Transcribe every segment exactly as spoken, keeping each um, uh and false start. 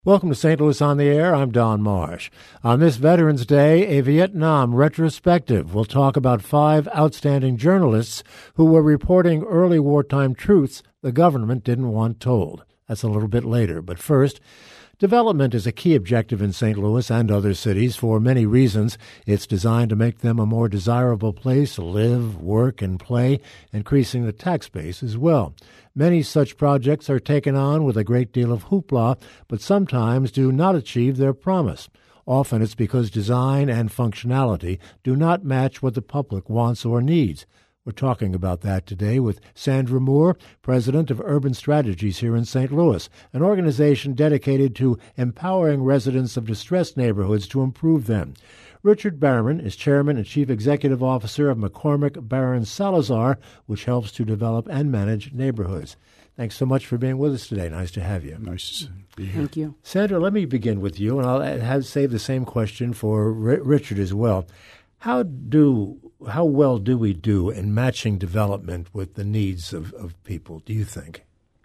Welcome to Saint Louis on the Air. I'm Don Marsh. On this Veterans Day, a Vietnam retrospective. We'll talk about five outstanding journalists who were reporting early wartime truths the government didn't want told. That's a little bit later. But first, development is a key objective in Saint Louis and other cities for many reasons. It's designed to make them a more desirable place to live, work, and play, increasing the tax base as well. Many such projects are taken on with a great deal of hoopla, but sometimes do not achieve their promise. Often it's because design and functionality do not match what the public wants or needs. We're talking about that today with Sandra Moore, president of Urban Strategies here in Saint Louis, an organization dedicated to empowering residents of distressed neighborhoods to improve them. Richard Barron is chairman and chief executive officer of McCormick Barron Salazar, which helps to develop and manage neighborhoods. Thanks so much for being with us today. Nice to have you. Nice to be here. Thank you. Sandra, let me begin with you, and I'll have save the same question for R- Richard as well. How do how well do we do in matching development with the needs of, of people, do you think?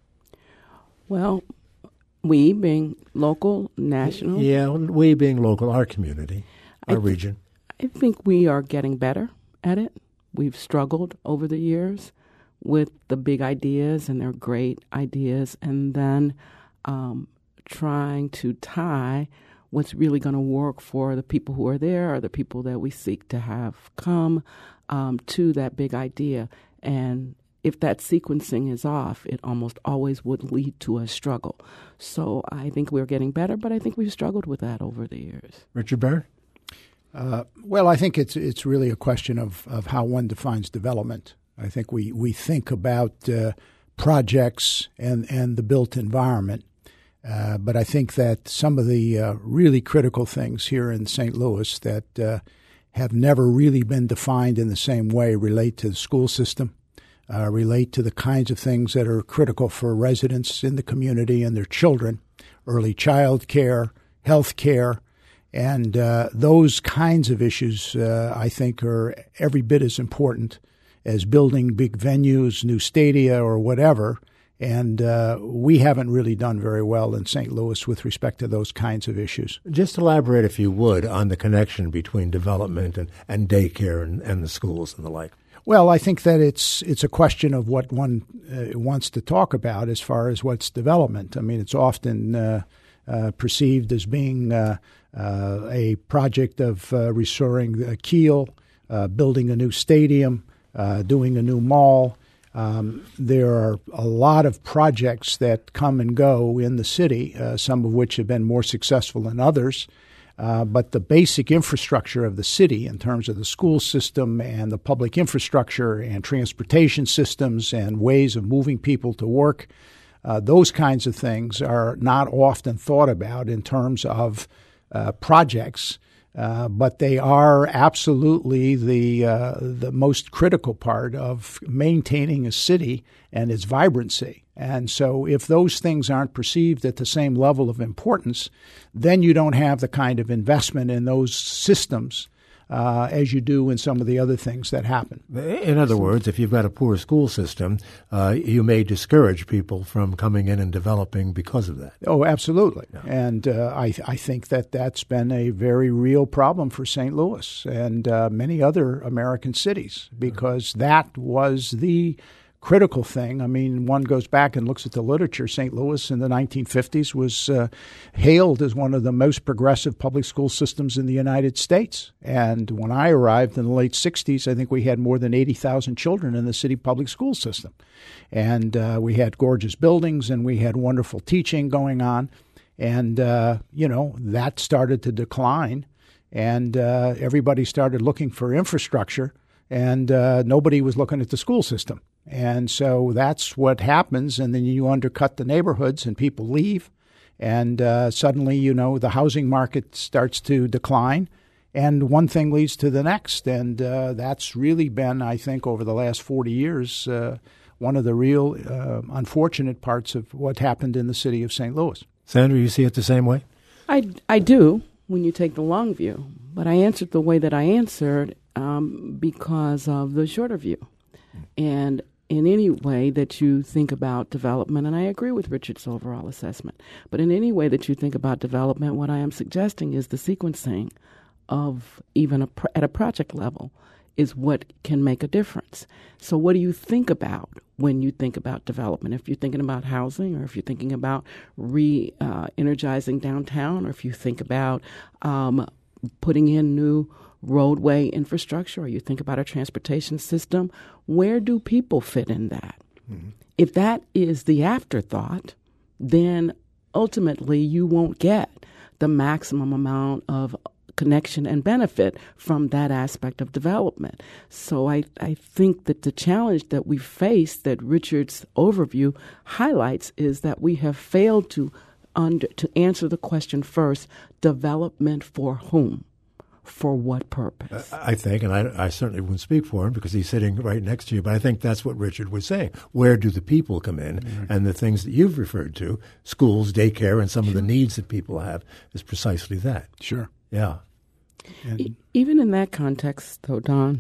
Well, we being local, national. Yeah, we being local, our community, our I th- region. I think we are getting better at it. We've struggled over the years with the big ideas, and they're great ideas, and then um, trying to tie what's really going to work for the people who are there or the people that we seek to have come um, to that big idea. And if that sequencing is off, it almost always would lead to a struggle. So I think we're getting better, but I think we've struggled with that over the years. Richard Barron? Uh, well, I think it's it's really a question of, of how one defines development. I think we, we think about uh, projects and, and the built environment. Uh, but I think that some of the uh, really critical things here in Saint Louis that uh, have never really been defined in the same way relate to the school system, uh, relate to the kinds of things that are critical for residents in the community and their children, early child care, health care, and uh, those kinds of issues uh, I think are every bit as important as building big venues, new stadia, or whatever. And uh, we haven't really done very well in Saint Louis with respect to those kinds of issues. Just elaborate, if you would, on the connection between development and, and daycare and, and the schools and the like. Well, I think that it's it's a question of what one uh, wants to talk about as far as what's development. I mean, it's often uh, uh, perceived as being uh, uh, a project of uh, restoring a Kiel, uh, building a new stadium, uh, doing a new mall. Um, there are a lot of projects that come and go in the city, uh, some of which have been more successful than others. Uh, but the basic infrastructure of the city in terms of the school system and the public infrastructure and transportation systems and ways of moving people to work, uh, those kinds of things are not often thought about in terms of uh, projects. Uh, but they are absolutely the uh, the most critical part of maintaining a city and its vibrancy. And so if those things aren't perceived at the same level of importance, then you don't have the kind of investment in those systems uh, as you do in some of the other things that happen. In other words, if you've got a poor school system, uh, you may discourage people from coming in and developing because of that. Oh, absolutely. Yeah. And uh, I, I think that that's been a very real problem for Saint Louis and uh, many other American cities because that was the critical thing. I mean, one goes back and looks at the literature. Saint Louis in the nineteen fifties was uh, hailed as one of the most progressive public school systems in the United States. And when I arrived in the late sixties, I think we had more than eighty thousand children in the city public school system. And uh, we had gorgeous buildings and we had wonderful teaching going on. And, uh, you know, that started to decline. And uh, everybody started looking for infrastructure. And uh, nobody was looking at the school system. And so that's what happens. And then you undercut the neighborhoods and people leave. And uh, suddenly, you know, the housing market starts to decline. And one thing leads to the next. And uh, that's really been, I think, over the last forty years, uh, one of the real uh, unfortunate parts of what happened in the city of Saint Louis. Sandra, you see it the same way? I, I do when you take the long view. But I answered the way that I answered um, because of the shorter view. And in any way that you think about development, and I agree with Richard's overall assessment, but in any way that you think about development, what I am suggesting is the sequencing of even a pro- at a project level is what can make a difference. So what do you think about when you think about development? If you're thinking about housing, or if you're thinking about re-energizing uh, downtown, or if you think about um, putting in new roadway infrastructure, or you think about a transportation system, where do people fit in that? Mm-hmm. If that is the afterthought, then ultimately you won't get the maximum amount of connection and benefit from that aspect of development. So I, I think that the challenge that we face, that Richard's overview highlights, is that we have failed to under, to answer the question first: development for whom? For what purpose? I think, and I, I certainly wouldn't speak for him because he's sitting right next to you, but I think that's what Richard was saying. Where do the people come in? Mm-hmm. And the things that you've referred to, schools, daycare, and some sure. of the needs that people have, is precisely that. Sure. Yeah. And e- even in that context, though, Don,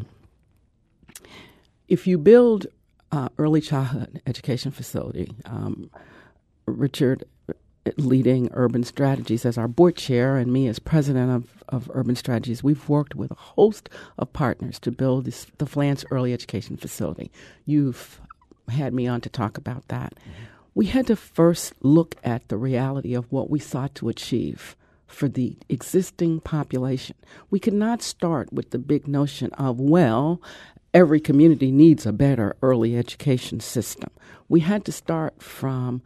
if you build uh, early childhood education facility, um, Richard leading Urban Strategies as our board chair and me as president of, of Urban Strategies, we've worked with a host of partners to build this, the Flants Early Education Facility. You've had me on to talk about that. Mm-hmm. We had to first look at the reality of what we sought to achieve for the existing population. We could not start with the big notion of, well, every community needs a better early education system. We had to start from,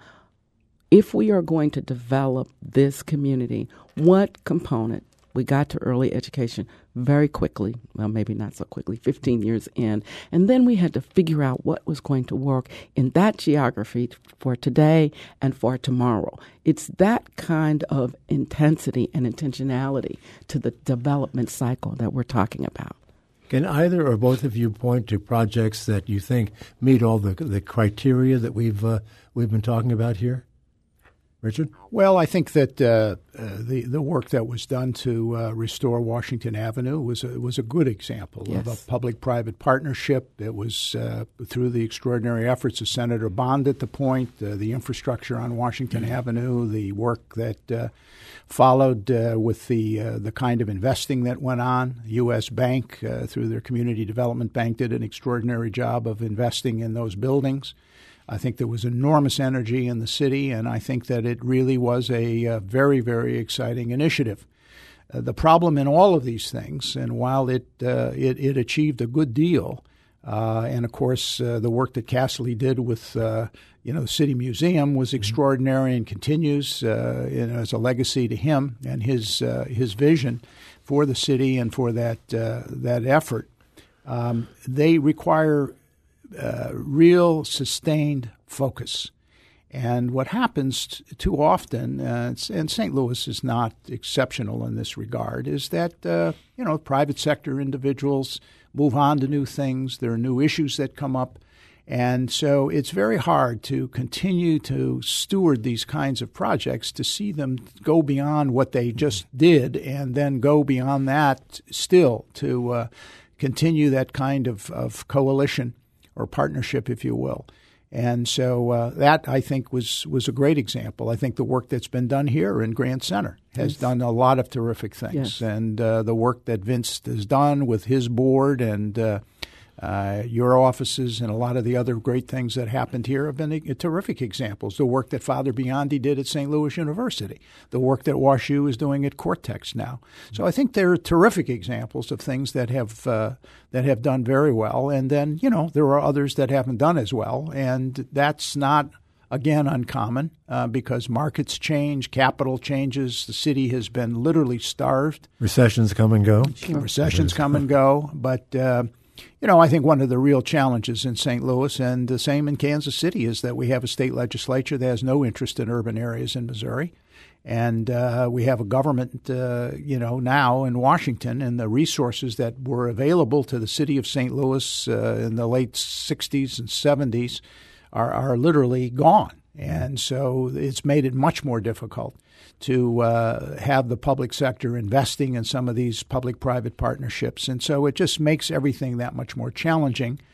if we are going to develop this community, what component? We got to early education very quickly, well, maybe not so quickly, fifteen years in. And then we had to figure out what was going to work in that geography for today and for tomorrow. It's that kind of intensity and intentionality to the development cycle that we're talking about. Can either or both of you point to projects that you think meet all the the criteria that we've uh, we've been talking about here? Richard? Well, I think that uh, uh, the the work that was done to uh, restore Washington Avenue was a, was a good example yes. of a public-private partnership. It was uh, through the extraordinary efforts of Senator Bond at the point, uh, the infrastructure on Washington mm-hmm. Avenue, the work that uh, followed uh, with the uh, the kind of investing that went on. U S Bank, uh, through their Community Development Bank, did an extraordinary job of investing in those buildings. I think there was enormous energy in the city, and I think that it really was a, a very, very exciting initiative. Uh, the problem in all of these things, and while it uh, it, it achieved a good deal, uh, and of course uh, the work that Casserly did with uh, you know the City Museum was extraordinary and continues uh, in, as a legacy to him and his uh, his vision for the city and for that uh, that effort. Um, they require Uh, real sustained focus. And what happens t- too often, uh, and Saint Louis is not exceptional in this regard, is that, uh, you know, private sector individuals move on to new things. There are new issues that come up. And so it's very hard to continue to steward these kinds of projects, to see them go beyond what they just did and then go beyond that still to uh, continue that kind of, of coalition or partnership, if you will. And so uh, that, I think, was was a great example. I think the work that's been done here in Grand Center has yes. done a lot of terrific things. Yes. And uh, the work that Vince has done with his board and uh, uh, your offices and a lot of the other great things that happened here have been uh, terrific examples. The work that Father Biondi did at Saint Louis University, the work that WashU is doing at Cortex now. So I think they're terrific examples of things that have uh, that have done very well. And then, you know, there are others that haven't done as well. And that's not, again, uncommon uh, because markets change, capital changes. The city has been literally starved. Recessions come and go. Sure. Recessions come and go. But, uh, you know, I think one of the real challenges in Saint Louis and the same in Kansas City is that we have a state legislature that has no interest in urban areas in Missouri. And uh, we have a government, uh, you know, now in Washington, and the resources that were available to the city of Saint Louis uh, in the late sixties and seventies are, are literally gone. And so it's made it much more difficult to uh, have the public sector investing in some of these public-private partnerships. And so it just makes everything that much more challenging.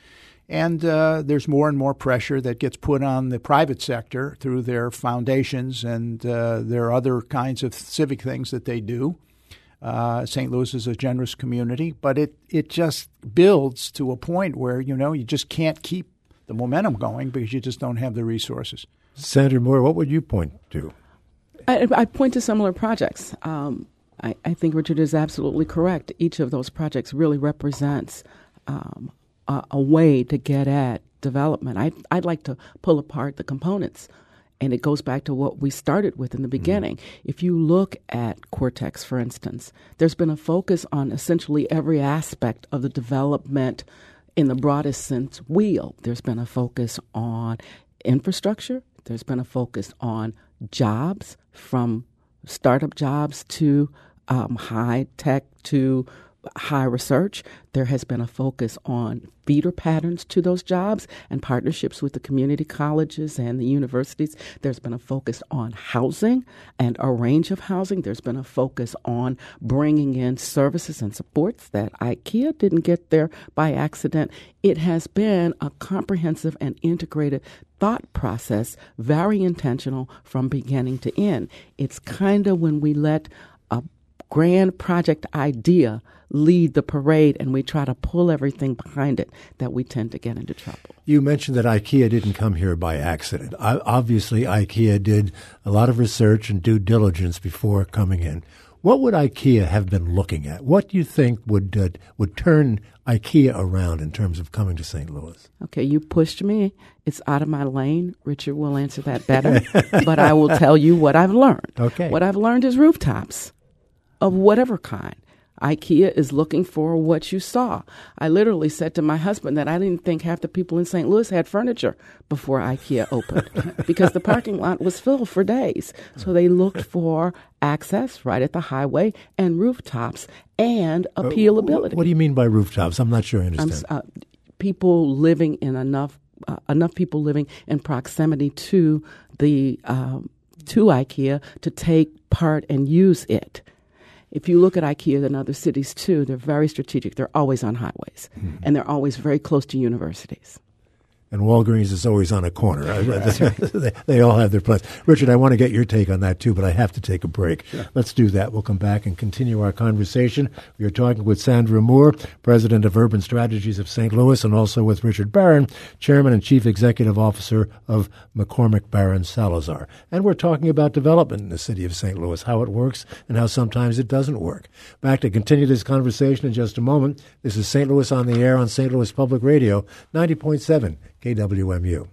And uh, there's more and more pressure that gets put on the private sector through their foundations and uh, their other kinds of civic things that they do. Uh, Saint Louis is a generous community, but it, it just builds to a point where, you know, you just can't keep the momentum going because you just don't have the resources. Sandra Moore, what would you point to? I, I point to similar projects. Um, I, I think Richard is absolutely correct. Each of those projects really represents um, a, a way to get at development. I, I'd like to pull apart the components, and it goes back to what we started with in the beginning. Mm-hmm. If you look at Cortex, for instance, there's been a focus on essentially every aspect of the development in the broadest sense wheel. There's been a focus on infrastructure. There's been a focus on jobs, from startup jobs to um, high tech to high research. There has been a focus on feeder patterns to those jobs and partnerships with the community colleges and the universities. There's been a focus on housing and a range of housing. There's been a focus on bringing in services and supports that IKEA didn't get there by accident. It has been a comprehensive and integrated thought process, very intentional from beginning to end. It's kind of when we let a grand project idea lead the parade and we try to pull everything behind it that we tend to get into trouble. You mentioned that IKEA didn't come here by accident. I, obviously, IKEA did a lot of research and due diligence before coming in. What would IKEA have been looking at? What do you think would uh, would turn IKEA around in terms of coming to Saint Louis? Okay, you pushed me. It's out of my lane. Richard will answer that better. But I will tell you what I've learned. Okay. What I've learned is rooftops of whatever kind. IKEA is looking for what you saw. I literally said to my husband that I didn't think half the people in Saint Louis had furniture before IKEA opened because the parking lot was filled for days. So they looked for access right at the highway and rooftops and appealability. Uh, what do you mean by rooftops? I'm not sure I understand. Uh, people living in enough, uh, enough people living in proximity to the um, to IKEA to take part and use it. If you look at IKEA in other cities, too, they're very strategic. They're always on highways, mm-hmm. and they're always very close to universities. And Walgreens is always on a corner. they, they all have their place. Richard, I want to get your take on that, too, but I have to take a break. Sure. Let's do that. We'll come back and continue our conversation. We are talking with Sandra Moore, President of Urban Strategies of Saint Louis, and also with Richard Barron, Chairman and Chief Executive Officer of McCormick Barron Salazar. And we're talking about development in the city of Saint Louis, how it works and how sometimes it doesn't work. Back to continue this conversation in just a moment. This is Saint Louis on the Air on Saint Louis Public Radio, ninety point seven K W M U.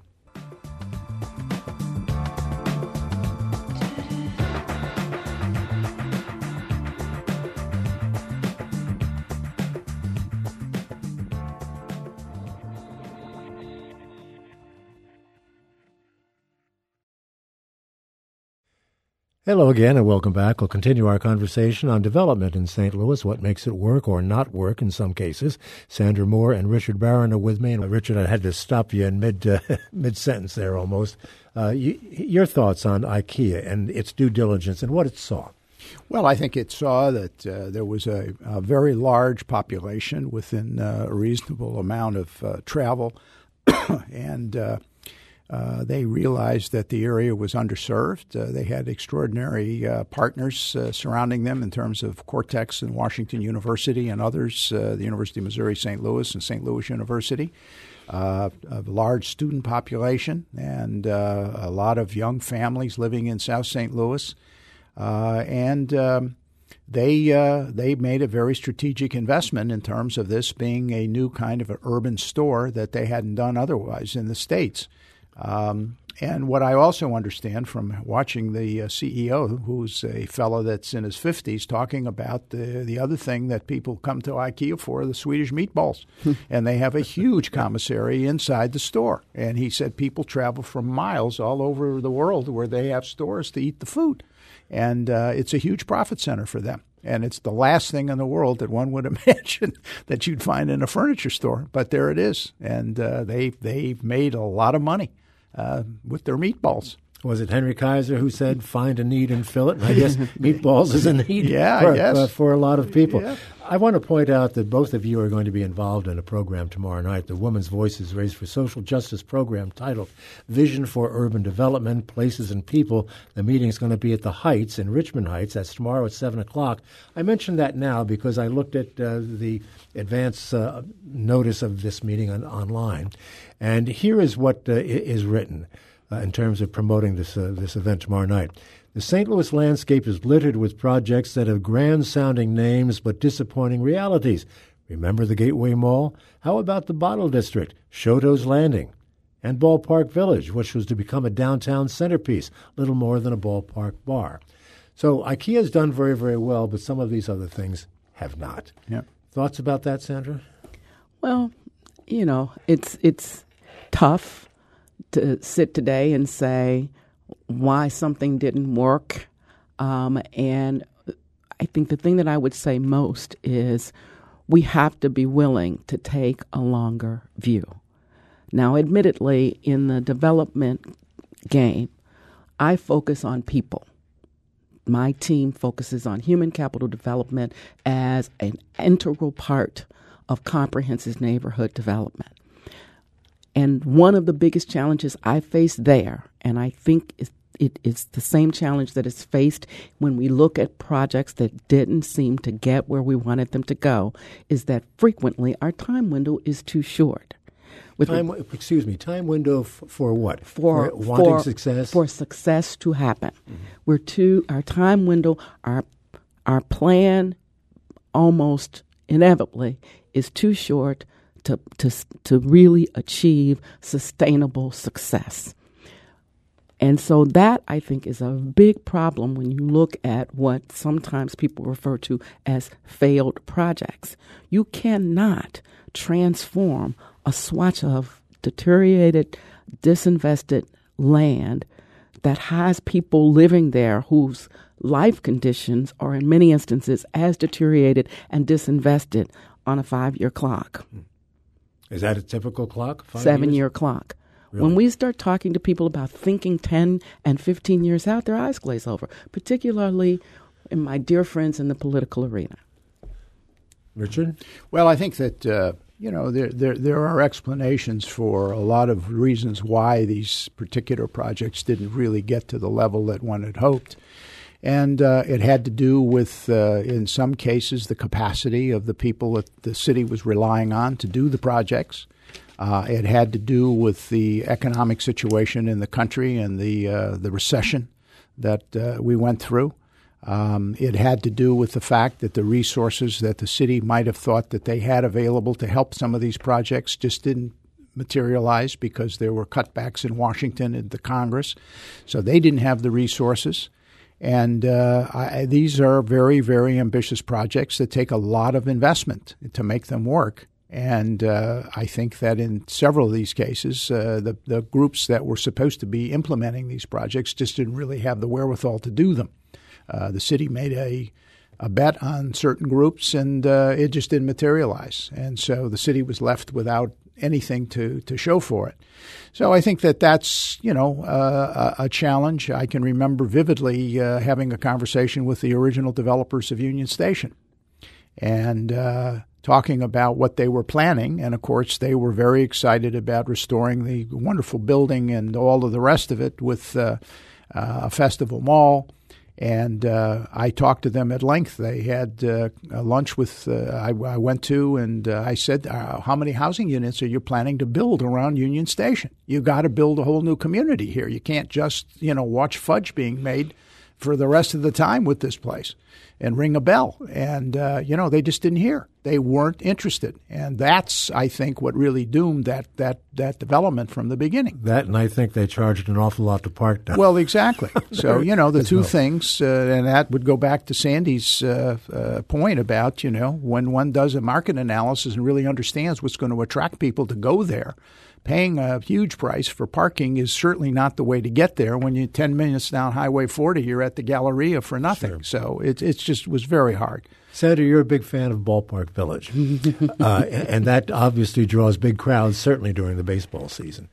Hello again and welcome back. We'll continue our conversation on development in Saint Louis, what makes it work or not work in some cases. Sandra Moore and Richard Barron are with me. And Richard, I had to stop you in mid, uh, mid-sentence there almost. Uh, you, your thoughts on IKEA and its due diligence and what it saw? Well, I think it saw that uh, there was a, a very large population within uh, a reasonable amount of uh, travel, and uh, Uh, they realized that the area was underserved. Uh, they had extraordinary uh, partners uh, surrounding them in terms of Cortex and Washington University and others, uh, the University of Missouri Saint Louis and Saint Louis University, uh, a large student population, and uh, a lot of young families living in South Saint Louis. Uh, and um, they uh, they made a very strategic investment in terms of this being a new kind of an urban store that they hadn't done otherwise in the States. Um, and what I also understand from watching the uh, C E O, who's a fellow that's in his fifties, talking about the the other thing that people come to IKEA for, the Swedish meatballs. And they have a huge commissary inside the store. And he said people travel from miles all over the world where they have stores to eat the food. And uh, it's a huge profit center for them. And it's the last thing in the world that one would imagine that you'd find in a furniture store. But there it is. And uh, they, they've made a lot of money Uh, with their meatballs. Was it Henry Kaiser who said, find a need and fill it? And I guess meatballs is a need yeah, for, yes. uh, for a lot of people. Yeah. I want to point out that both of you are going to be involved in a program tomorrow night, the Women's Voices Race for Social Justice program titled Vision for Urban Development, Places and People. The meeting is going to be at the Heights in Richmond Heights. That's tomorrow at seven o'clock. I mention that now because I looked at uh, the advance uh, notice of this meeting on, online. And here is what uh, is written uh, in terms of promoting this, uh, this event tomorrow night. The Saint Louis landscape is littered with projects that have grand-sounding names but disappointing realities. Remember the Gateway Mall? How about the Bottle District, Shoto's Landing, and Ballpark Village, which was to become a downtown centerpiece, little more than a ballpark bar. So IKEA's done very, very well, but some of these other things have not. Yeah. Thoughts about that, Sandra? Well, you know, it's it's tough to sit today and say why something didn't work. Um, and I think the thing that I would say most is we have to be willing to take a longer view. Now, admittedly, in the development game, I focus on people. My team focuses on human capital development as an integral part of comprehensive neighborhood development. And one of the biggest challenges I face there, and I think it, it is the same challenge that is faced when we look at projects that didn't seem to get where we wanted them to go, is that frequently our time window is too short. With time, re- excuse me, time window f- for what? For, for wanting for, success? For success to happen. Mm-hmm. We're too, our time window, our our plan almost inevitably is too short to to to really achieve sustainable success. And so that, I think, is a big problem when you look at what sometimes people refer to as failed projects. You cannot transform a swatch of deteriorated, disinvested land that has people living there whose life conditions are in many instances as deteriorated and disinvested on a five-year clock. Is that a typical clock? Seven-year clock. Really? When we start talking to people about thinking ten and fifteen years out, their eyes glaze over, particularly in my dear friends in the political arena. Richard? Well, I think that, uh, you know, there, there there are explanations for a lot of reasons why these particular projects didn't really get to the level that one had hoped. And uh, it had to do with, uh, in some cases, the capacity of the people that the city was relying on to do the projects. Uh, it had to do with the economic situation in the country and the uh, the recession that uh, we went through. Um, it had to do with the fact that the resources that the city might have thought that they had available to help some of these projects just didn't materialize because there were cutbacks in Washington and the Congress. So they didn't have the resources. And uh, I, these are very, very ambitious projects that take a lot of investment to make them work. And uh, I think that in several of these cases, uh, the, the groups that were supposed to be implementing these projects just didn't really have the wherewithal to do them. Uh, the city made a, a bet on certain groups, and uh, it just didn't materialize. And so the city was left without anything to, to show for it. So I think that that's, you know, uh, a, a challenge. I can remember vividly uh, having a conversation with the original developers of Union Station and uh, talking about what they were planning. And, of course, they were very excited about restoring the wonderful building and all of the rest of it with uh, uh, a festival mall. And uh, I talked to them at length. They had uh, a lunch with uh, I, I went to, and uh, I said, uh, how many housing units are you planning to build around Union Station? You got to build a whole new community here. You can't just, you know, watch fudge being made for the rest of the time with this place and ring a bell. And, uh, you know, they just didn't hear. They weren't interested. And that's, I think, what really doomed that that that development from the beginning. That, and I think they charged an awful lot to park down. Well, exactly. So, you know, the two well. things, uh, and that would go back to Sandy's uh, uh, point about, you know, when one does a market analysis and really understands what's going to attract people to go there, paying a huge price for parking is certainly not the way to get there. When you're ten minutes down Highway forty, you're at the Galleria for nothing. Sure. So it it just was very hard. Sandra, you're a big fan of Ballpark Village, uh, and, and that obviously draws big crowds, certainly during the baseball season.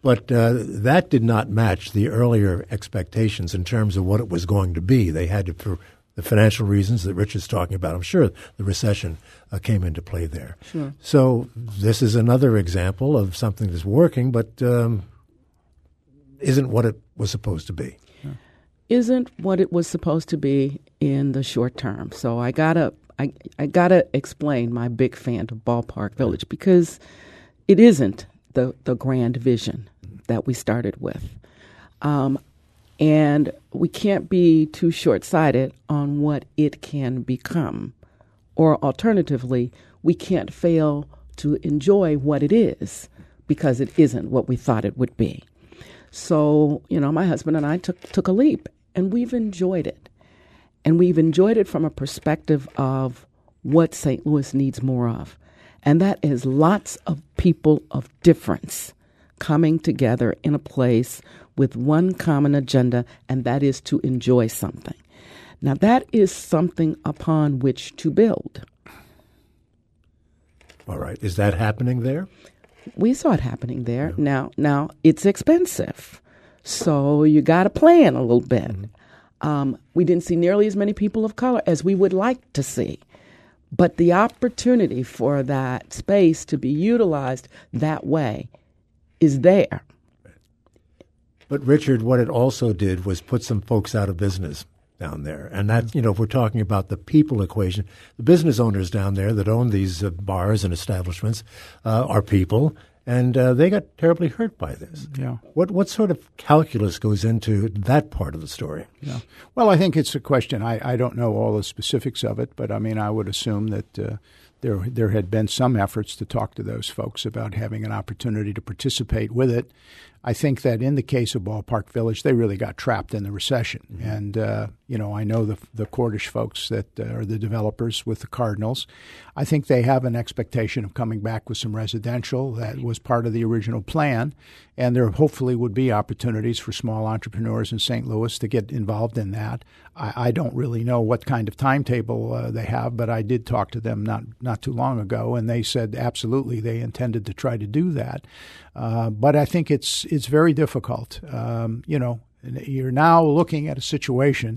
But uh, that did not match the earlier expectations in terms of what it was going to be. They had to, for the financial reasons that Richard's talking about, I'm sure the recession uh, came into play there. Sure. So this is another example of something that's working, but um, isn't what it was supposed to be. Isn't what it was supposed to be in the short term. So I gotta, I, I gotta explain my big fan of Ballpark Village, because it isn't the the grand vision that we started with, um, and we can't be too short-sighted on what it can become, or alternatively, we can't fail to enjoy what it is, because it isn't what we thought it would be. So, you know, my husband and I took took a leap, and we've enjoyed it. And we've enjoyed it from a perspective of what Saint Louis needs more of. And that is lots of people of difference coming together in a place with one common agenda, and that is to enjoy something. Now, that is something upon which to build. All right. Is that happening there? We saw it happening there. Yeah. Now, now it's expensive, so you got to plan a little bit. Mm-hmm. Um, we didn't see nearly as many people of color as we would like to see, but the opportunity for that space to be utilized that way is there. But Richard, what it also did was put some folks out of business down there. And that, you know, if we're talking about the people equation, the business owners down there that own these uh, bars and establishments uh, are people, and uh, they got terribly hurt by this. Yeah. What what sort of calculus goes into that part of the story? Yeah. Well, I think it's a question. I, I don't know all the specifics of it, but I mean, I would assume that uh, there there had been some efforts to talk to those folks about having an opportunity to participate with it. I think that in the case of Ballpark Village, they really got trapped in the recession. Mm-hmm. And, uh, you know, I know the the Cordish folks that uh, are the developers with the Cardinals. I think they have an expectation of coming back with some residential. That was part of the original plan. And there hopefully would be opportunities for small entrepreneurs in Saint Louis to get involved in that. I, I don't really know what kind of timetable uh, they have, but I did talk to them not, not too long ago, and they said absolutely they intended to try to do that. Uh, but I think it's it's very difficult. Um, you know, you're now looking at a situation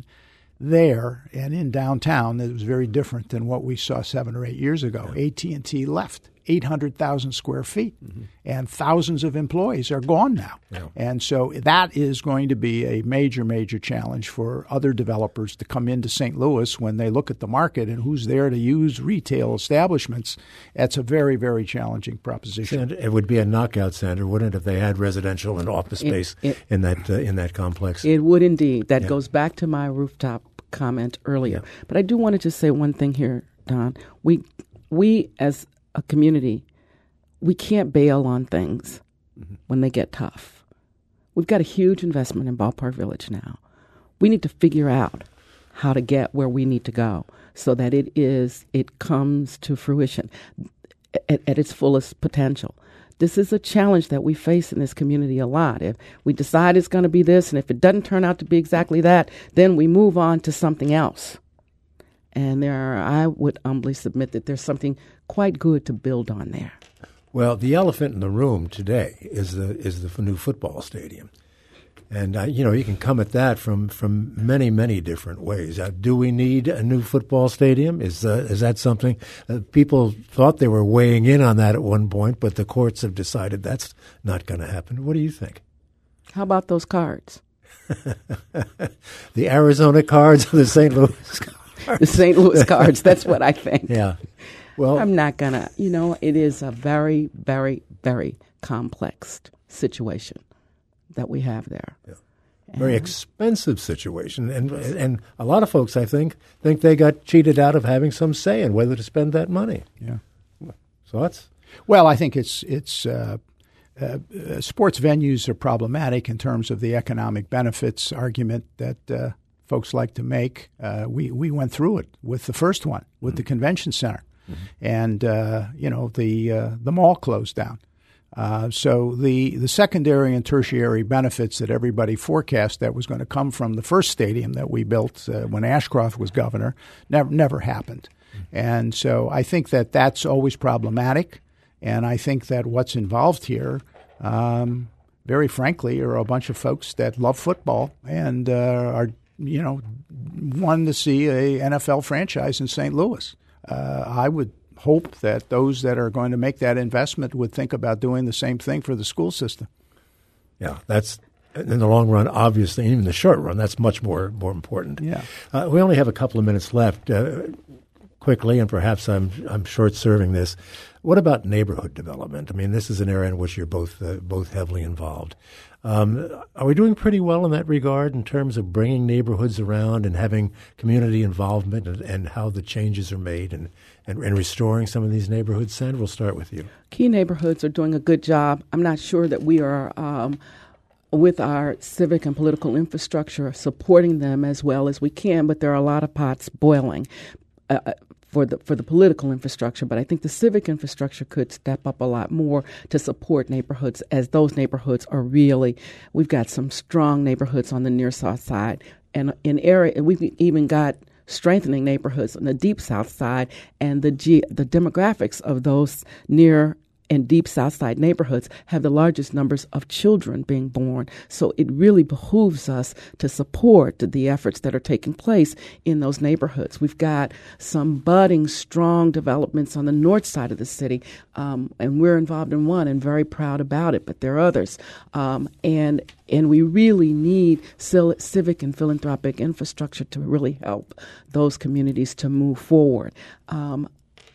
there and in downtown that was very different than what we saw seven or eight years ago. Yeah. A T and T left eight hundred thousand square feet, mm-hmm. and thousands of employees are gone now. Yeah. And so that is going to be a major, major challenge for other developers to come into Saint Louis when they look at the market and who's there to use retail establishments. That's a very, very challenging proposition. And it would be a knockout, Sandra, wouldn't it, if they had residential and office space it, it, in that uh, in that complex? It would indeed. That yeah. goes back to my rooftop comment earlier. Yeah. But I do want to just say one thing here, Don. We we as a community, we can't bail on things mm-hmm. when they get tough. We've got a huge investment in Ballpark Village now. We need to figure out how to get where we need to go so that it is it comes to fruition at, at its fullest potential. This is a challenge that we face in this community a lot. If we decide it's going to be this, and if it doesn't turn out to be exactly that, then we move on to something else. And there are, I would humbly submit that there's something quite good to build on there. Well, the elephant in the room today is the is the new football stadium. And, uh, you know, you can come at that from, from many, many different ways. Uh, do we need a new football stadium? Is uh, is that something uh, people thought they were weighing in on that at one point, but the courts have decided that's not going to happen? What do you think? How about those Cards? The Arizona Cards or the Saint Louis Cards? The Saint Louis Cards, that's what I think. Yeah. Well, I'm not going to, you know, it is a very, very, very complex situation that we have there. Yeah. Very expensive situation. And and a lot of folks, I think, think they got cheated out of having some say in whether to spend that money. Yeah. Thoughts? Well, I think it's it's uh, uh, sports venues are problematic in terms of the economic benefits argument that uh, folks like to make. Uh, we, we went through it with the first one, with mm-hmm. the convention center. Mm-hmm. And, uh, you know, the uh, the mall closed down. Uh, so the, the secondary and tertiary benefits that everybody forecast that was going to come from the first stadium that we built uh, when Ashcroft was governor never never happened. Mm-hmm. And so I think that that's always problematic. And I think that what's involved here, um, very frankly, are a bunch of folks that love football and uh, are, you know, want to see a N F L franchise in Saint Louis. Uh, I would hope that those that are going to make that investment would think about doing the same thing for the school system. Yeah, that's in the long run, obviously, even the short run, that's much more more important. Yeah, uh, we only have a couple of minutes left. Uh, quickly, and perhaps I'm I'm short-serving this. What about neighborhood development? I mean, this is an area in which you're both uh, both heavily involved. Um, are we doing pretty well in that regard in terms of bringing neighborhoods around and having community involvement and, and how the changes are made and, and, and restoring some of these neighborhoods? Sandra, we'll start with you. Key neighborhoods are doing a good job. I'm not sure that we are, um, with our civic and political infrastructure, supporting them as well as we can, but there are a lot of pots boiling. Uh, for the for the political infrastructure, but I think the civic infrastructure could step up a lot more to support neighborhoods, as those neighborhoods are really, we've got some strong neighborhoods on the near south side, and in area we've even got strengthening neighborhoods on the deep south side, and the G, the demographics of those near and deep south side neighborhoods have the largest numbers of children being born. So it really behooves us to support the efforts that are taking place in those neighborhoods. We've got some budding, strong developments on the north side of the city, um, and we're involved in one and very proud about it, but there are others. Um, and and we really need civic and philanthropic infrastructure to really help those communities to move forward. Um,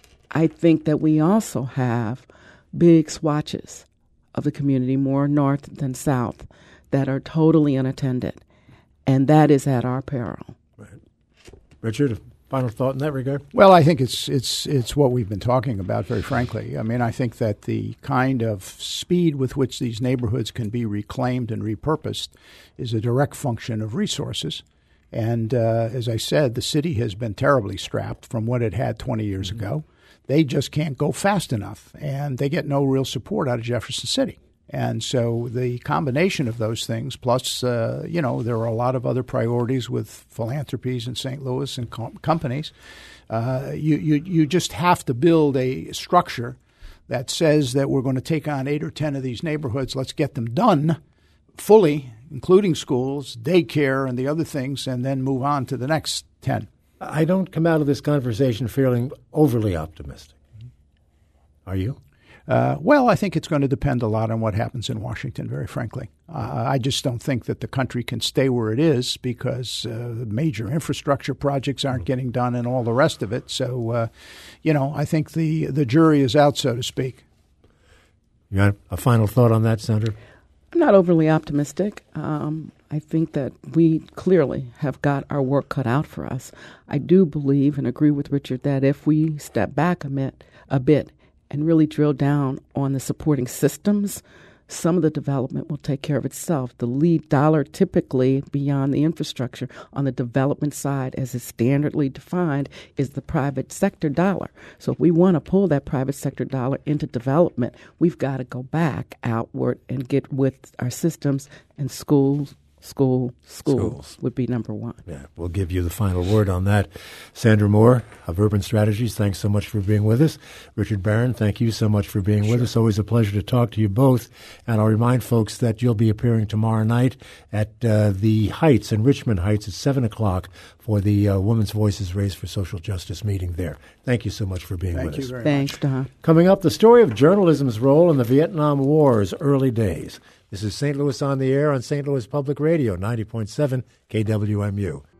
I think that we also have big swatches of the community, more north than south, that are totally unattended, and that is at our peril. Right. Richard, a final thought in that regard? Well, I think it's it's it's what we've been talking about, very frankly. I mean, I think that the kind of speed with which these neighborhoods can be reclaimed and repurposed is a direct function of resources. And uh, as I said, the city has been terribly strapped from what it had twenty years mm-hmm. ago. They just can't go fast enough, and they get no real support out of Jefferson City. And so the combination of those things, plus, uh, you know, there are a lot of other priorities with philanthropies in Saint Louis and com- companies. Uh, you, you, you just have to build a structure that says that we're going to take on eight or ten of these neighborhoods. Let's get them done fully, including schools, daycare, and the other things, and then move on to the next ten. I don't come out of this conversation feeling overly optimistic. Are you? Uh, well, I think it's going to depend a lot on what happens in Washington, very frankly. Uh, I just don't think that the country can stay where it is because uh, major infrastructure projects aren't getting done and all the rest of it. So, uh, you know, I think the, the jury is out, so to speak. You got a final thought on that, Senator? I'm not overly optimistic. Um, I think that we clearly have got our work cut out for us. I do believe and agree with Richard that if we step back a bit, a bit and really drill down on the supporting systems, some of the development will take care of itself. The lead dollar typically beyond the infrastructure on the development side, as is standardly defined, is the private sector dollar. So if we want to pull that private sector dollar into development, we've got to go back outward and get with our systems and schools. School, schools, schools would be number one. Yeah, we'll give you the final word on that. Sandra Moore of Urban Strategies, thanks so much for being with us. Richard Barron, thank you so much for being sure. with us. Always a pleasure to talk to you both. And I'll remind folks that you'll be appearing tomorrow night at uh, the Heights in Richmond Heights at seven o'clock for the uh, Women's Voices Race for Social Justice meeting there. Thank you so much for being thank with you us. Very Thanks, much. Don. Coming up, the story of journalism's role in the Vietnam War's early days. This is Saint Louis on the Air on Saint Louis Public Radio, ninety point seven K W M U.